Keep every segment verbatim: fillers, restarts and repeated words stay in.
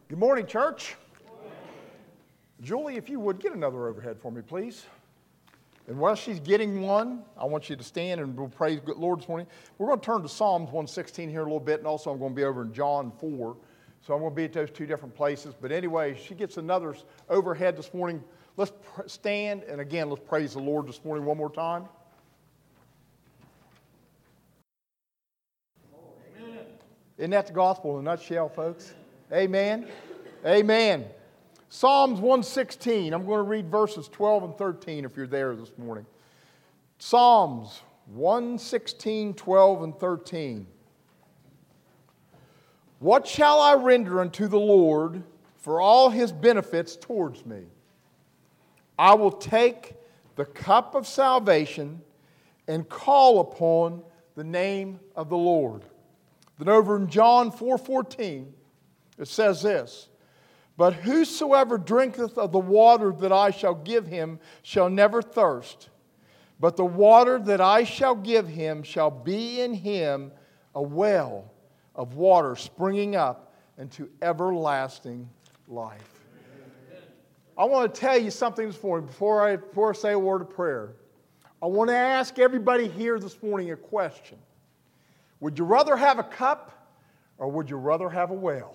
Good morning, church. Good morning. Julie, if you would, get another overhead for me, please. And while she's getting one, I want you to stand and we'll praise the Lord this morning. We're going to turn to Psalms one sixteen here a little bit, and also I'm going to be over in John four. So I'm going to be at those two different places. But anyway, she gets another overhead this morning. Let's pr- stand, and again, let's praise the Lord this morning one more time. Amen. Isn't that the gospel in a nutshell, folks? Amen. Amen. Psalms one sixteen. I'm going to read verses twelve and thirteen if you're there this morning. Psalms one sixteen, twelve, and thirteen. What shall I render unto the Lord for all His benefits towards me? I will take the cup of salvation and call upon the name of the Lord. Then over in John four fourteen, it says this, But whosoever drinketh of the water that I shall give him shall never thirst. But the water that I shall give him shall be in him a well of water springing up into everlasting life. I want to tell you something this morning before I, before I say a word of prayer. I want to ask everybody here this morning a question. Would you rather have a cup or would you rather have a well?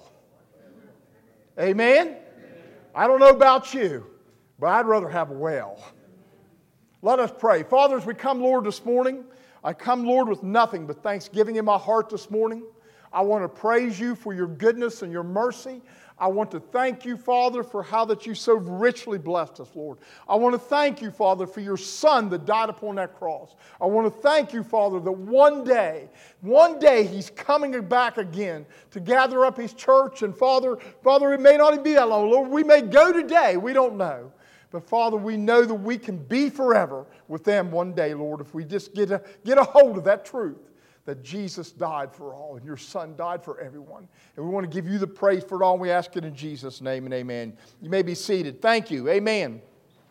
Amen? I don't know about you, but I'd rather have a well. Let us pray. Father, as we come, Lord, this morning, I come, Lord, with nothing but thanksgiving in my heart this morning. I want to praise you for your goodness and your mercy. I want to thank you, Father, for how that you so richly blessed us, Lord. I want to thank you, Father, for your Son that died upon that cross. I want to thank you, Father, that one day, one day He's coming back again to gather up His church. And Father, Father, it may not even be that long, Lord. We may go today. We don't know. But Father, we know that we can be forever with them one day, Lord, if we just get a, get a hold of that truth. That Jesus died for all and your Son died for everyone. And we want to give you the praise for it all. And we ask it in Jesus' name and amen. You may be seated. Thank you. Amen.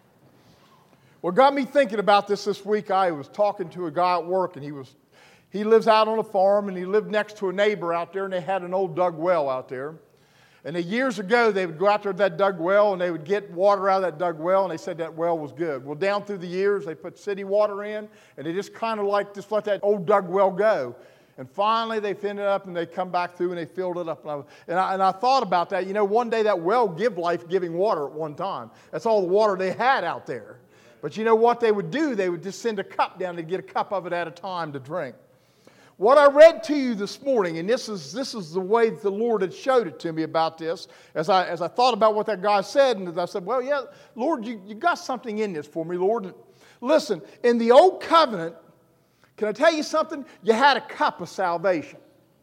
What got me thinking about this this week, I was talking to a guy at work, and he was he lives out on a farm, and he lived next to a neighbor out there, and they had an old dug well out there. And they, years ago, they would go out there to that dug well, and they would get water out of that dug well, and they said that well was good. Well, down through the years, they put city water in, and they just kind of like just let that old dug well go. And finally, they filled it up, and they come back through, and they filled it up. And I, and I, and I thought about that. You know, one day that well give life-giving water at one time. That's all the water they had out there. But you know what they would do? They would just send a cup down. They'd get a cup of it at a time to drink. What I read to you this morning, and this is this is the way the Lord had showed it to me about this, as I as I thought about what that guy said, and I said, well, yeah, Lord, you, you got something in this for me, Lord. Listen, in the old covenant, can I tell you something? You had a cup of salvation.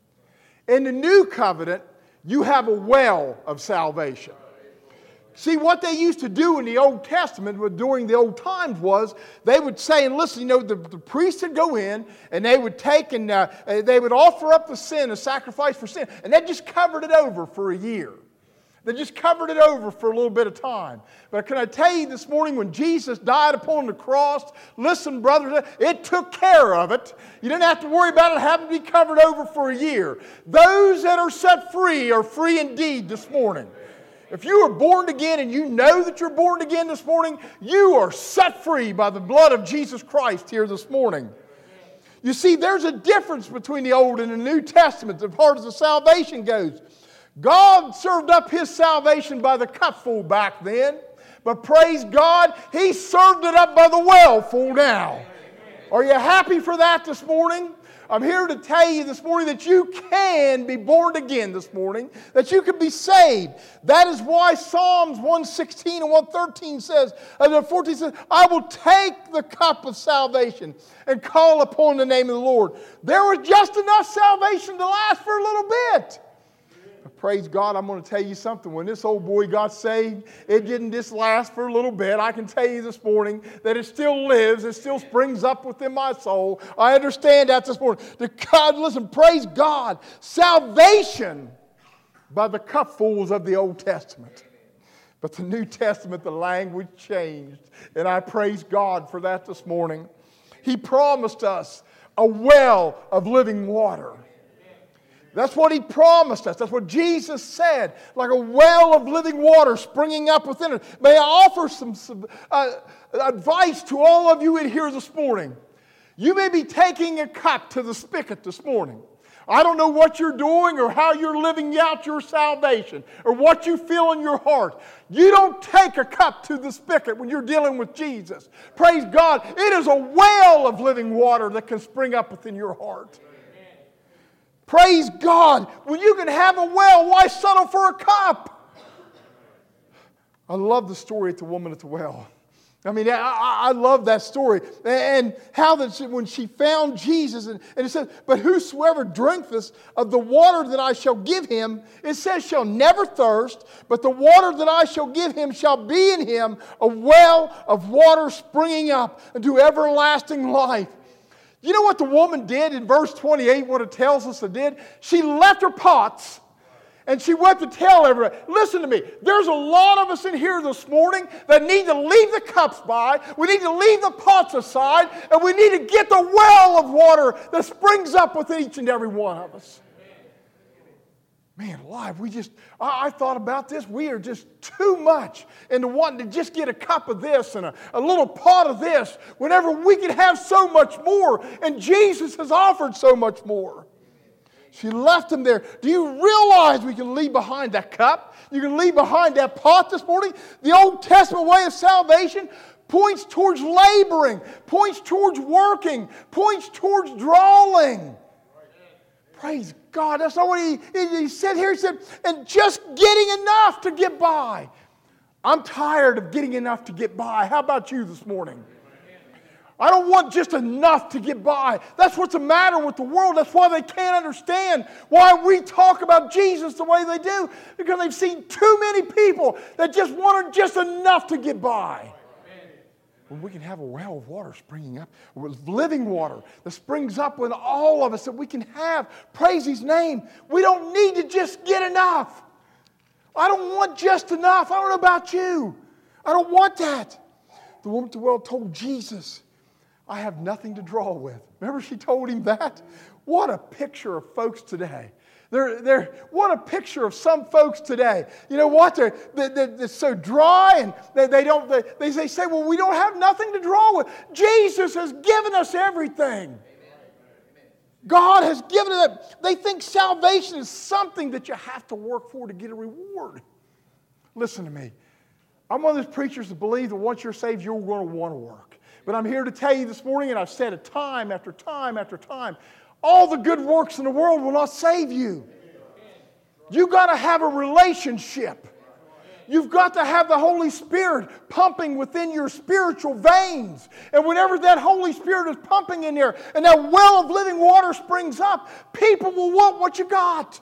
In the new covenant, you have a well of salvation. See, what they used to do in the Old Testament during the old times was they would say, and listen, you know, the, the priest would go in and they would take and uh, they would offer up the sin, a sacrifice for sin, and they just covered it over for a year. They just covered it over for a little bit of time. But can I tell you this morning, when Jesus died upon the cross, listen, brothers, it took care of it. You didn't have to worry about it having to be covered over for a year. Those that are set free are free indeed this morning. If you are born again and you know that you're born again this morning, you are set free by the blood of Jesus Christ here this morning. You see, there's a difference between the Old and the New Testament as far as the salvation goes. God served up His salvation by the cupful back then, but praise God, He served it up by the wellful now. Are you happy for that this morning? I'm here to tell you this morning that you can be born again this morning, that you can be saved. That is why Psalms one sixteen and one thirteen says, and fourteen says, I will take the cup of salvation and call upon the name of the Lord. There was just enough salvation to last for a little bit. Praise God, I'm going to tell you something. When this old boy got saved, it didn't just last for a little bit. I can tell you this morning that it still lives. It still springs up within my soul. I understand that this morning. The God, listen, praise God. Salvation by the cupfuls of the Old Testament. But the New Testament, the language changed. And I praise God for that this morning. He promised us a well of living water. That's what He promised us. That's what Jesus said. Like a well of living water springing up within us. May I offer some, some uh, advice to all of you in here this morning. You may be taking a cup to the spigot this morning. I don't know what you're doing or how you're living out your salvation or what you feel in your heart. You don't take a cup to the spigot when you're dealing with Jesus. Praise God. It is a well of living water that can spring up within your heart. Praise God. When you can have a well, why settle for a cup? I love the story of the woman at the well. I mean, I, I love that story. And how that she, when she found Jesus, and, and it says, but whosoever drinketh of the water that I shall give him, it says, shall never thirst, but the water that I shall give him shall be in him a well of water springing up unto everlasting life. You know what the woman did in verse twenty-eight, what it tells us it did? She left her pots. And she went to tell everybody, listen to me, there's a lot of us in here this morning that need to leave the cups by, we need to leave the pots aside, and we need to get the well of water that springs up within each and every one of us. Man, alive, we just, I, I thought about this, we are just too much into wanting to just get a cup of this and a, a little pot of this, whenever we can have so much more, and Jesus has offered so much more. She left them there. Do you realize we can leave behind that cup? You can leave behind that pot this morning? The Old Testament way of salvation points towards laboring, points towards working, points towards drawing. Praise God. That's not what he, he, he said here. He said, and just getting enough to get by. I'm tired of getting enough to get by. How about you this morning? I don't want just enough to get by. That's what's the matter with the world. That's why they can't understand why we talk about Jesus the way they do. Because they've seen too many people that just wanted just enough to get by. When we can have a well of water springing up, with living water that springs up in all of us that we can have, praise His name. We don't need to just get enough. I don't want just enough. I don't know about you. I don't want that. The woman at the well told Jesus, I have nothing to draw with. Remember she told him that? What a picture of folks today. They're, they're, what a picture of some folks today. You know what? They're, they're, they're so dry and they, they don't. They, they say, well, we don't have nothing to draw with. Jesus has given us everything. God has given it. They think salvation is something that you have to work for to get a reward. Listen to me. I'm one of those preachers that believe that once you're saved, you're going to want to work. But I'm here to tell you this morning, and I've said it time after time after time, all the good works in the world will not save you. You've got to have a relationship. You've got to have the Holy Spirit pumping within your spiritual veins. And whenever that Holy Spirit is pumping in there, and that well of living water springs up, people will want what you got.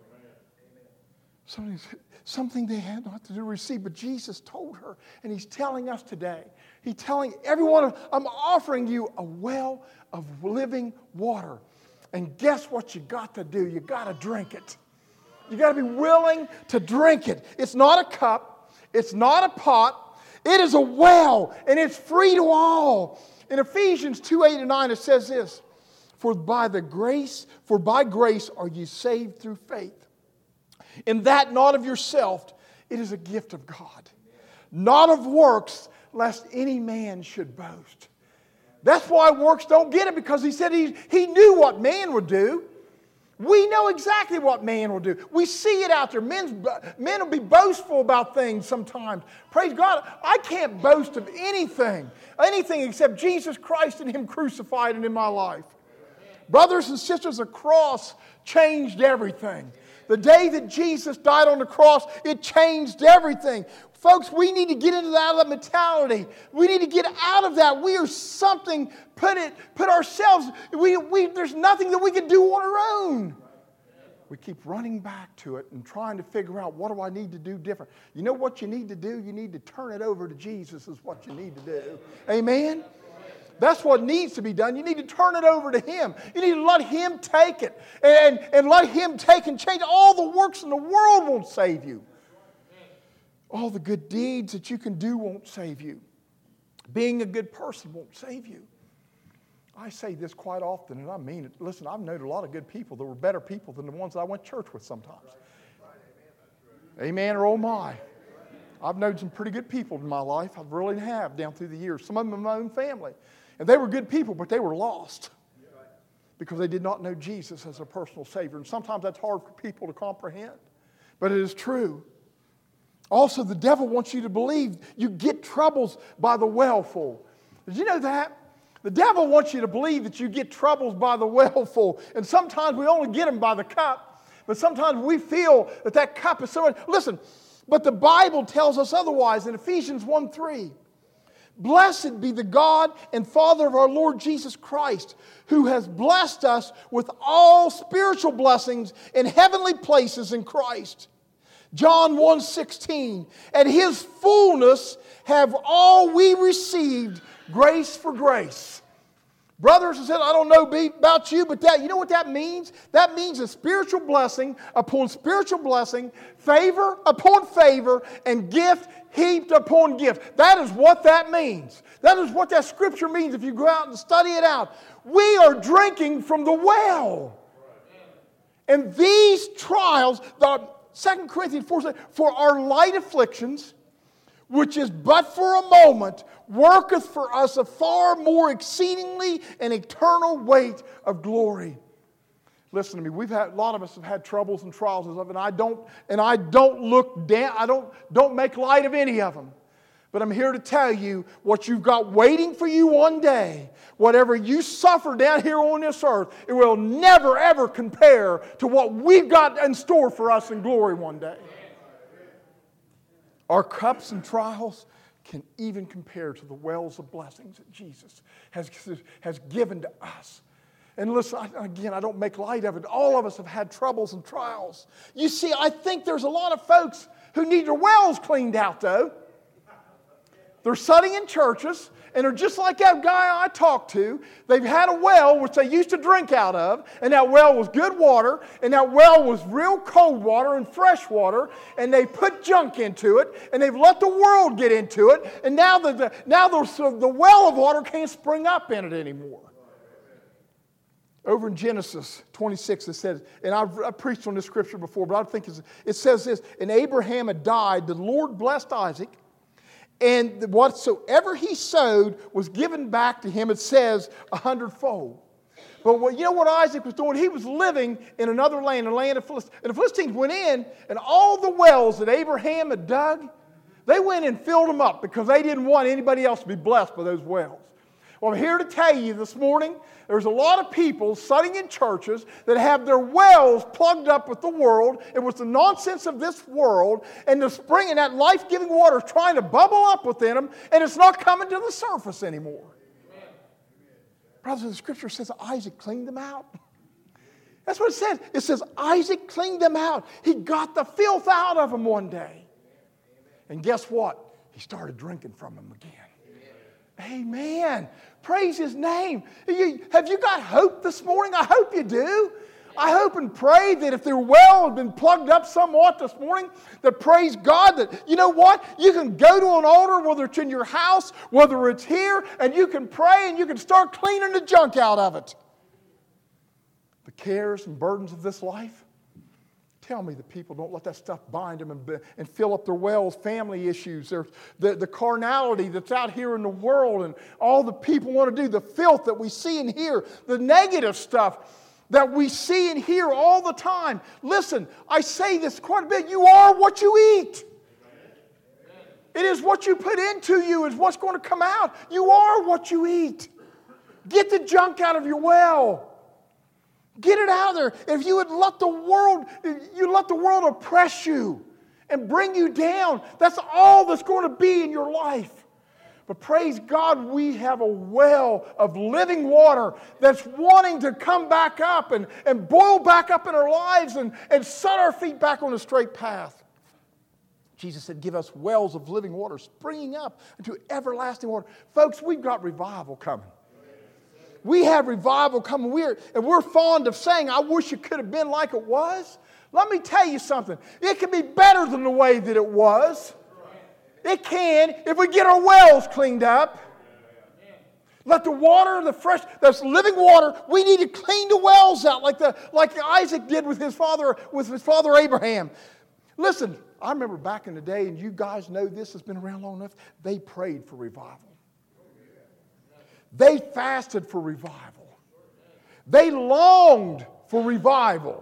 Something, something they had not to do receive, but Jesus told her, and He's telling us today. He's telling everyone, I'm offering you a well of living water. And guess what you got to do? You got to drink it. You got to be willing to drink it. It's not a cup. It's not a pot. It is a well, and it's free to all. In Ephesians two, eight and nine, it says this, For by the grace, for by grace are you saved through faith. And that not of yourself, it is a gift of God. Not of works, lest any man should boast. That's why works don't get it, because he said he, he knew what man would do. We know exactly what man will do. We see it out there. Men's, men will be boastful about things sometimes. Praise God, I can't boast of anything, anything except Jesus Christ and Him crucified and in my life. Brothers and sisters, the cross changed everything. The day that Jesus died on the cross, it changed everything. Folks, we need to get into that mentality. We need to get out of that. We are something, put it, put ourselves, we, we, there's nothing that we can do on our own. We keep running back to it and trying to figure out, what do I need to do different? You know what you need to do? You need to turn it over to Jesus is what you need to do. Amen? That's what needs to be done. You need to turn it over to Him. You need to let Him take it. And, and let Him take and change. All the works in the world won't save you. All the good deeds that you can do won't save you. Being a good person won't save you. I say this quite often, and I mean it. Listen, I've known a lot of good people that were better people than the ones that I went to church with sometimes. Amen or oh my. I've known some pretty good people in my life. I really have down through the years. Some of them in my own family. And they were good people, but they were lost because they did not know Jesus as a personal Savior. And sometimes that's hard for people to comprehend. But it is true. Also, the devil wants you to believe you get troubles by the well full. Did you know that? The devil wants you to believe that you get troubles by the well full. And sometimes we only get them by the cup. But sometimes we feel that that cup is so... Listen, but the Bible tells us otherwise in Ephesians one three. Blessed be the God and Father of our Lord Jesus Christ, who has blessed us with all spiritual blessings in heavenly places in Christ. John one sixteen. At His fullness have all we received grace for grace. Brothers and sisters, I don't know about you, but that, you know what that means? That means a spiritual blessing upon spiritual blessing, favor upon favor, and gift heaped upon gift. That is what that means. That is what that scripture means if you go out and study it out. We are drinking from the well. And these trials, the Second Corinthians four says, for our light afflictions, which is but for a moment, worketh for us a far more exceedingly and eternal weight of glory. Listen to me. We've had a lot of us have had troubles and trials and stuff, and I don't and I don't look down. I don't don't make light of any of them. But I'm here to tell you what you've got waiting for you one day. Whatever you suffer down here on this earth, it will never ever compare to what we've got in store for us in glory one day. Our cups and trials can even compare to the wells of blessings that Jesus has, has given to us. And listen, again, I don't make light of it. All of us have had troubles and trials. You see, I think there's a lot of folks who need their wells cleaned out, though. They're sitting in churches, and they're just like that guy I talked to. They've had a well which they used to drink out of, and that well was good water, and that well was real cold water and fresh water, and they put junk into it, and they've let the world get into it, and now the, the, now the, the well of water can't spring up in it anymore. Over in Genesis twenty-six, it says, and I've, I've preached on this scripture before, but I think it's, it says this, and Abraham had died, the Lord blessed Isaac, and whatsoever he sowed was given back to him, it says, a hundredfold. But what, you know what Isaac was doing? He was living in another land, a land of Philistines. And the Philistines went in, and all the wells that Abraham had dug, they went and filled them up because they didn't want anybody else to be blessed by those wells. Well, I'm here to tell you this morning, there's a lot of people sitting in churches that have their wells plugged up with the world and with the nonsense of this world, and the spring and that life-giving water is trying to bubble up within them, and it's not coming to the surface anymore. Amen. Brothers, the scripture says Isaac cleaned them out. That's what it says. It says Isaac cleaned them out. He got the filth out of them one day. And guess what? He started drinking from them again. Amen. Praise His name. Have you got hope this morning? I hope you do. I hope and pray that if their well has been plugged up somewhat this morning, that praise God that, you know what? You can go to an altar, whether it's in your house, whether it's here, and you can pray and you can start cleaning the junk out of it. The cares and burdens of this life, tell me the people don't let that stuff bind them and, and fill up their wells, family issues, their, the, the carnality that's out here in the world and all the people want to do, the filth that we see and hear, the negative stuff that we see and hear all the time. Listen, I say this quite a bit. You are what you eat. It is what you put into you is what's going to come out. You are what you eat. Get the junk out of your well. Get it out of there. If you would let the world, you let the world oppress you and bring you down, that's all that's going to be in your life. But praise God, we have a well of living water that's wanting to come back up and, and boil back up in our lives and, and set our feet back on a straight path. Jesus said, give us wells of living water springing up into everlasting water. Folks, we've got revival coming. We have revival coming. We're, and we're fond of saying, I wish it could have been like it was. Let me tell you something. It can be better than the way that it was. It can if we get our wells cleaned up. Let the water, the fresh, that's living water, we need to clean the wells out like, the, like Isaac did with his father, with his father Abraham. Listen, I remember back in the day, and you guys know this has been around long enough, they prayed for revival. They fasted for revival. They longed for revival.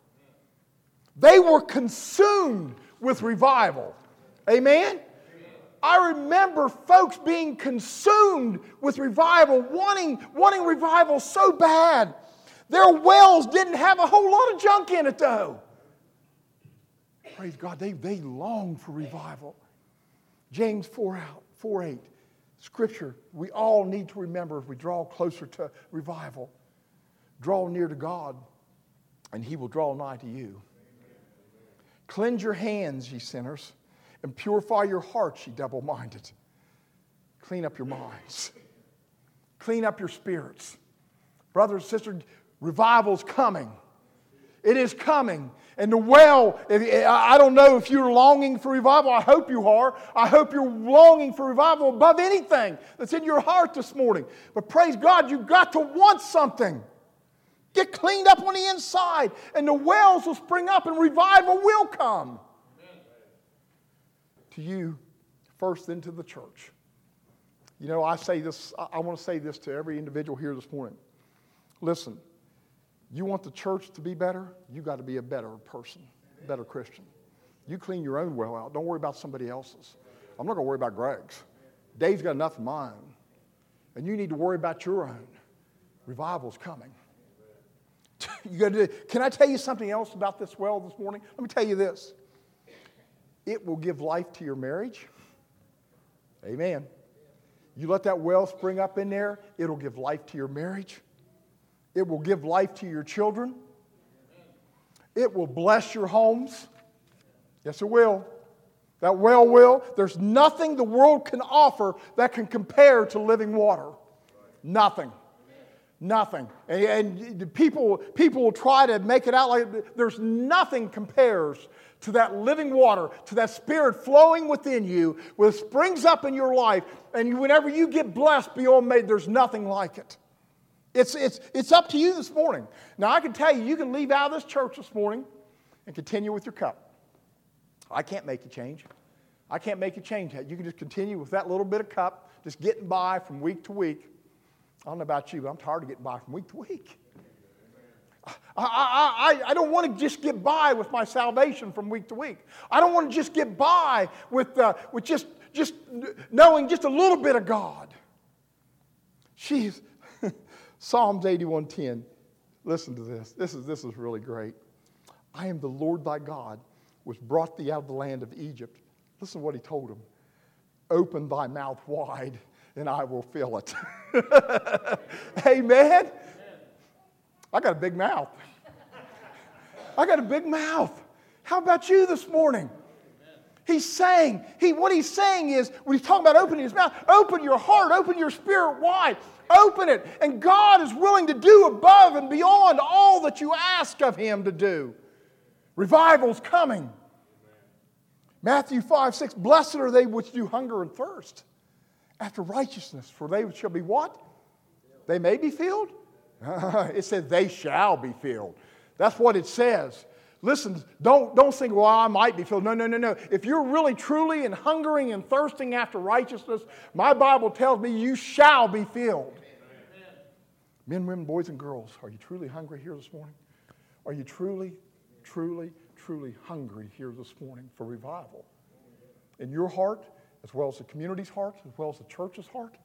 They were consumed with revival. Amen? I remember folks being consumed with revival, wanting, wanting revival so bad. Their wells didn't have a whole lot of junk in it, though. Praise God, they, they longed for revival. James four eight, Scripture, we all need to remember if we draw closer to revival. Draw near to God, and He will draw nigh to you. Cleanse your hands, ye sinners, and purify your hearts, ye double-minded. Clean up your minds. Clean up your spirits. Brothers and sisters, revival's coming. It is coming. And the well, I don't know if you're longing for revival. I hope you are. I hope you're longing for revival above anything that's in your heart this morning. But praise God, you've got to want something. Get cleaned up on the inside, and the wells will spring up, and revival will come. Amen. To you, first, then to the church. You know, I say this, I want to say this to every individual here this morning. Listen, you want the church to be better, you got to be a better person, a better Christian. You clean your own well out. Don't worry about somebody else's. I'm not going to worry about Greg's. Dave's got enough of mine. And you need to worry about your own. Revival's coming. You got to do, can I tell you something else about this well this morning? Let me tell you this. It will give life to your marriage. Amen. You let that well spring up in there, it'll give life to your marriage. It will give life to your children. It will bless your homes. Yes, it will. That well will. There's nothing the world can offer that can compare to living water. Nothing. Nothing. And, and people, people will try to make it out like there's nothing compares to that living water, to that Spirit flowing within you, which springs up in your life, and whenever you get blessed beyond made, there's nothing like it. It's, it's, it's up to you this morning. Now, I can tell you, you can leave out of this church this morning and continue with your cup. I can't make you change. I can't make you change that. You can just continue with that little bit of cup, just getting by from week to week. I don't know about you, but I'm tired of getting by from week to week. I, I, I, I don't want to just get by with my salvation from week to week. I don't want to just get by with, uh, with just, just knowing just a little bit of God. Jeez. Psalms eighty-one ten. Listen to this. This is, this is really great. I am the Lord thy God, which brought thee out of the land of Egypt. Listen to what he told him. Open thy mouth wide, and I will fill it. Amen? I got a big mouth. I got a big mouth. How about you this morning? He's saying, he, what he's saying is, when he's talking about opening his mouth, open your heart, open your spirit wide, open it. And God is willing to do above and beyond all that you ask of him to do. Revival's coming. Matthew five six, blessed are they which do hunger and thirst after righteousness, for they shall be what? They may be filled? It says they shall be filled. That's what it says. Listen, don't, don't think, well, I might be filled. No, no, no, no. If you're really, truly, and hungering and thirsting after righteousness, my Bible tells me you shall be filled. Amen. Men, women, boys, and girls, are you truly hungry here this morning? Are you truly, truly, truly hungry here this morning for revival? In your heart, as well as the community's heart, as well as the church's heart?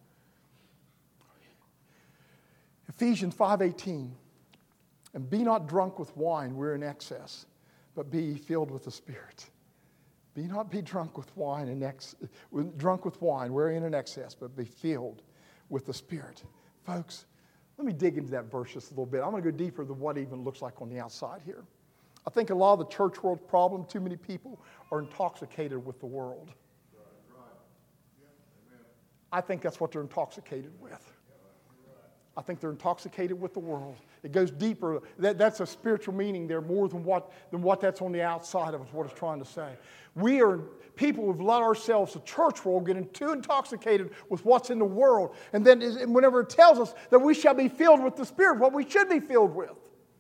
Ephesians five eighteen. And be not drunk with wine, we're in excess, but be filled with the Spirit. Be not be drunk with wine, in ex, drunk with wine, wherein in excess, but be filled with the Spirit. Folks, let me dig into that verse just a little bit. I'm going to go deeper than what it even looks like on the outside here. I think a lot of the church world's problem, too many people are intoxicated with the world. I think that's what they're intoxicated with. I think they're intoxicated with the world. It goes deeper. That, that's a spiritual meaning there more than what, than what that's on the outside of us, what it's trying to say. We are, people who've let ourselves, the church world, getting too intoxicated with what's in the world. And then whenever it tells us that we shall be filled with the Spirit, what we should be filled with.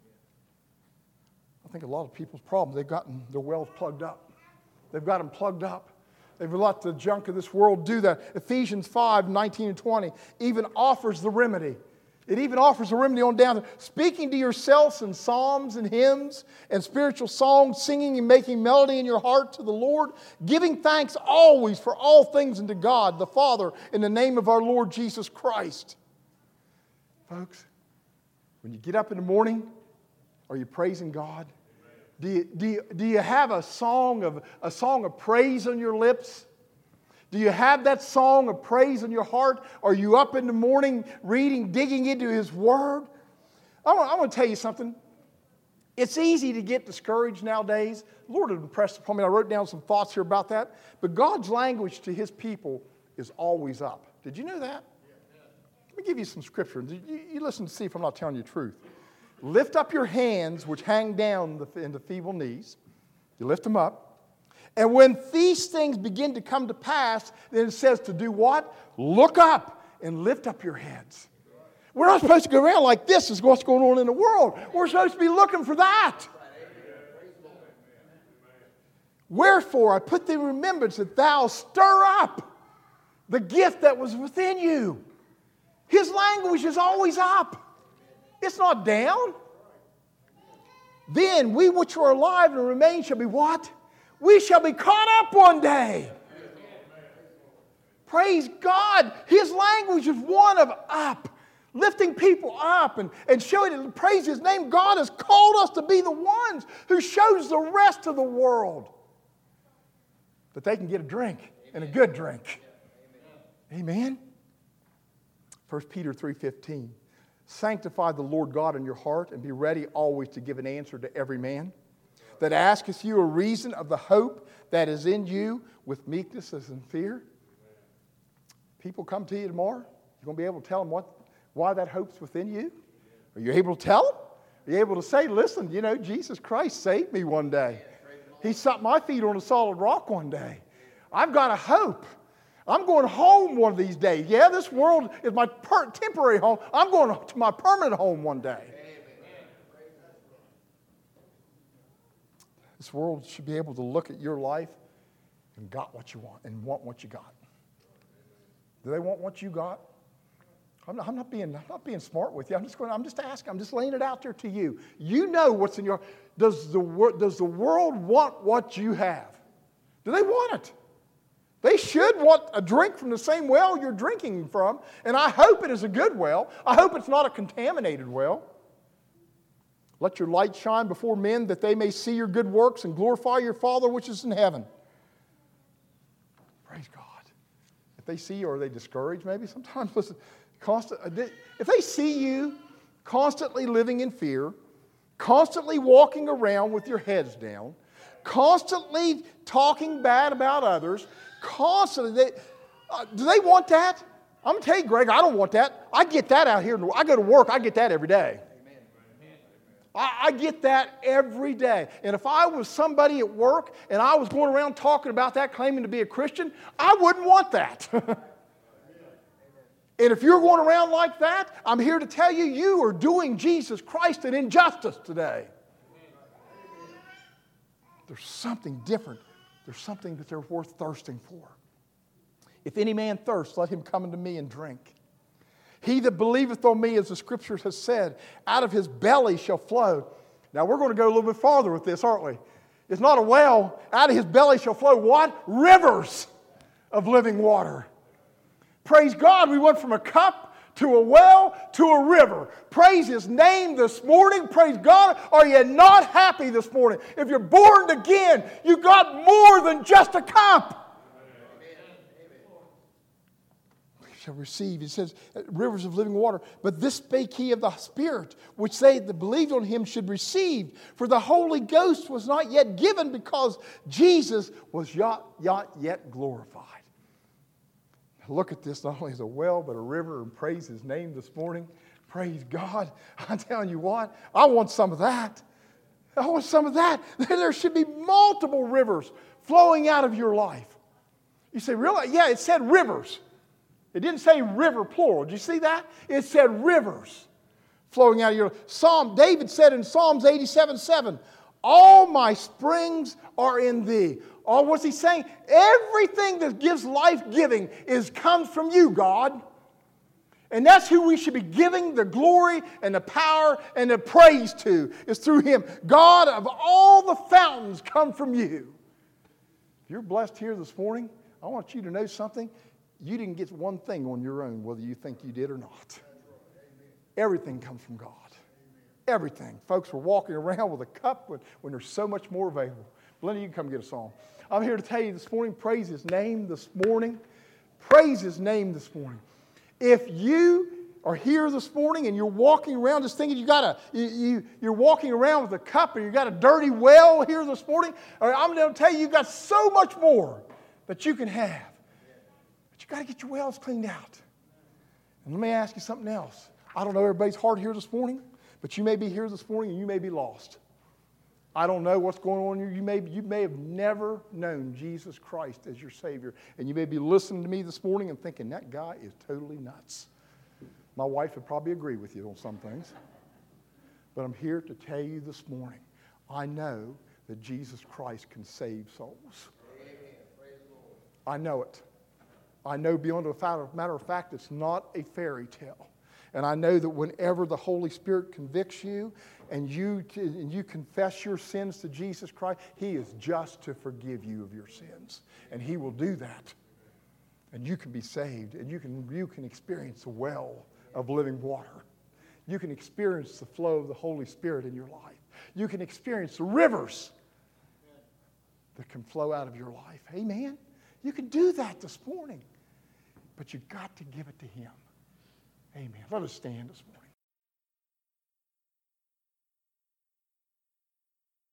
I think a lot of people's problems, they've gotten their wells plugged up. They've got them plugged up. They've let the junk of this world do that. Ephesians five, nineteen and twenty even offers the remedy. It even offers a remedy on down there. Speaking to yourselves in psalms and hymns and spiritual songs, singing and making melody in your heart to the Lord, giving thanks always for all things unto God, the Father, in the name of our Lord Jesus Christ. Folks, when you get up in the morning, are you praising God? Do you, do you, do you have a song of a song of praise on your lips? Do you have that song of praise in your heart? Are you up in the morning reading, digging into His Word? I want, I want to tell you something. It's easy to get discouraged nowadays. The Lord had impressed upon me. I wrote down some thoughts here about that. But God's language to His people is always up. Did you know that? Let me give you some scripture. You, you listen to see if I'm not telling you the truth. Lift up your hands, which hang down in the feeble knees. You lift them up. And when these things begin to come to pass, then it says to do what? Look up and lift up your heads. We're not supposed to go around like this is what's going on in the world. We're supposed to be looking for that. Wherefore, I put thee in remembrance that thou stir up the gift that was within you. His language is always up. It's not down. Then we which are alive and remain shall be what? We shall be caught up one day. Praise God. His language is one of up. Lifting people up and, and showing it. Praise His name. God has called us to be the ones who shows the rest of the world that they can get a drink, and a good drink. Amen. First Peter three fifteen. Sanctify the Lord God in your heart, and be ready always to give an answer to every man that asketh you a reason of the hope that is in you with meekness and fear. People come to you tomorrow. You're going to be able to tell them what, why that hope's within you? Are you able to tell them? Are you able to say, listen, you know, Jesus Christ saved me one day. He set my feet on a solid rock one day. I've got a hope. I'm going home one of these days. Yeah, this world is my per- temporary home. I'm going to my permanent home one day. This world should be able to look at your life and got what you want and want what you got. Do they want what you got? I'm not, I'm not being I'm not being smart with you. I'm just going. I'm just asking. I'm just laying it out there to you. You know what's in your. Does the wor- does the world want what you have? Do they want it? They should want a drink from the same well you're drinking from, and I hope it is a good well. I hope it's not a contaminated well. Let your light shine before men that they may see your good works and glorify your Father which is in heaven. Praise God. If they see you, are they discouraged maybe? Sometimes, listen, constant, if they see you constantly living in fear, constantly walking around with your heads down, constantly talking bad about others, constantly, they, uh, do they want that? I'm going to tell you, Greg, I don't want that. I get that out here. I go to work, I get that every day. I, I get that every day. And if I was somebody at work and I was going around talking about that, claiming to be a Christian, I wouldn't want that. And if you're going around like that, I'm here to tell you, you are doing Jesus Christ an injustice today. There's something different. There's something that they're worth thirsting for. If any man thirst, let him come unto me and drink. He that believeth on me, as the Scriptures has said, out of his belly shall flow. Now we're going to go a little bit farther with this, aren't we? It's not a well. Out of his belly shall flow what? Rivers of living water. Praise God, we went from a cup to a well to a river. Praise His name this morning. Praise God. Are you not happy this morning? If you're born again, you got more than just a cup. Shall receive. It says, rivers of living water. But this spake he of the Spirit, which they that believed on him should receive. For the Holy Ghost was not yet given, because Jesus was not, not yet glorified. Look at this, not only as a well, but a river, and praise His name this morning. Praise God. I'm telling you what, I want some of that. I want some of that. There should be multiple rivers flowing out of your life. You say, really? Yeah, it said rivers. It didn't say river plural. Did you see that? It said rivers flowing out of your life. Psalm, David said in Psalms eighty-seven seven, all my springs are in thee. Oh, what's he saying? Everything that gives life-giving is comes from you, God. And that's who we should be giving the glory and the power and the praise to, is through Him. God, of all the fountains come from you. If you're blessed here this morning, I want you to know something. You didn't get one thing on your own, whether you think you did or not. Everything comes from God. Everything. Folks, we're walking around with a cup when, when there's so much more available. Belinda, you can come get a song. I'm here to tell you this morning, praise His name this morning. Praise His name this morning. If you are here this morning and you're walking around just thinking you got a, you, you, you're walking around with a cup or you got a dirty well here this morning, I'm going to tell you, you've got so much more that you can have. But you got to get your wells cleaned out. And let me ask you something else. I don't know everybody's heart here this morning, but you may be here this morning and you may be lost. I don't know what's going on here. You may, you may have never known Jesus Christ as your Savior. And you may be listening to me this morning and thinking, that guy is totally nuts. My wife would probably agree with you on some things. But I'm here to tell you this morning, I know that Jesus Christ can save souls. I know it. I know beyond a matter of fact, it's not a fairy tale. And I know that whenever the Holy Spirit convicts you and you, and you confess your sins to Jesus Christ, He is just to forgive you of your sins. And He will do that. And you can be saved. And you can, you can experience a well of living water. You can experience the flow of the Holy Spirit in your life. You can experience the rivers that can flow out of your life. Amen? You can do that this morning. But you've got to give it to Him. Amen. Let us stand this morning.